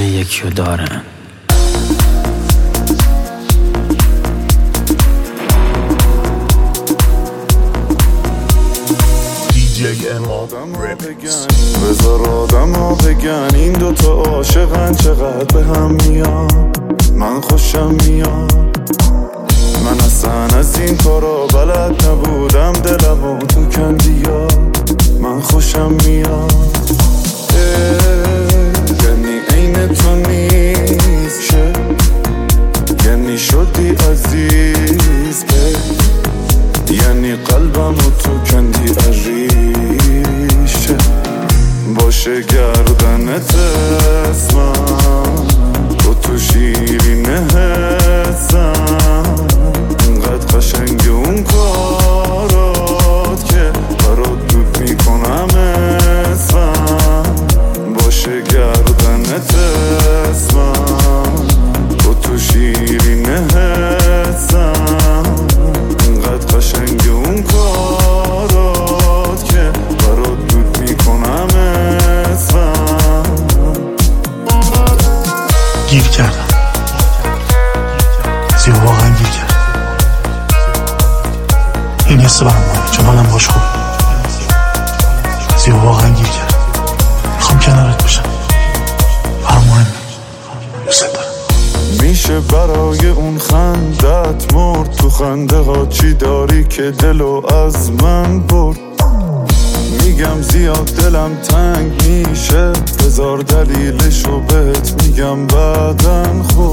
یکیو دارن. بذار آدم ها بگن این دوتا عاشقن چقدر به هم میان. من خوشم میاد، من اصلا از این کارا بلد نبودم، دلمو تو کندیا. من خوشم میاد، یعنی عین تو نیست، یعنی شدی عزیز، یعنی قلبمو تو کندی عریشه. باشه گردنت اسمم، تو شیرینه حسم، انقدر قشنگ اون کارات که برات دود میکنم اسمم. باشه گردنت اسمم، تو شیرینه حسم، انقدر قشنگ اون کارات که برات دود میکنم اسمم. گیر کردم، زیو واقعا گیر کردم. این حس برام مهمه چون حالم باش خوبه. زیو واقعا گیر کردم، میخوام کنارت باشم، برام مهمه، دوست دارم. میشه برای اون خندت مرد، تو خنده ها چی داری که دلو از من برد. میگم زیاد دلم تنگ میشه، بذار دلیلشو بهت میگم بعدن. خب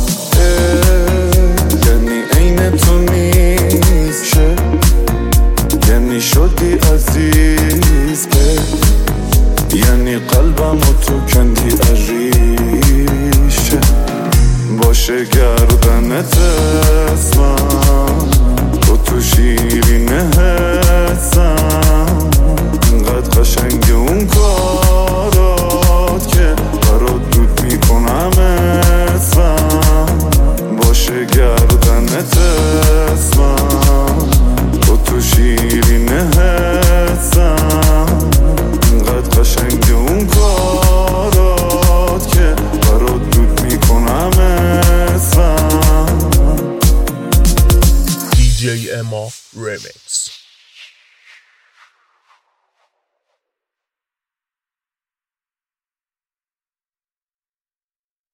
یعنی عین تو نیست، یعنی شدی عزیز، یعنی قلبمو تو کندی عریشه. باشه گردنت اسمم، تو شیرینه حسم، انقدر قشنگ اون کارات که برات دود میکنم اسمم. باشه گردنت اسمم، تو شیرینه حسم، انقدر قشنگ اون کارات که برات دود میکنم اسمم. DJ Emma Remix.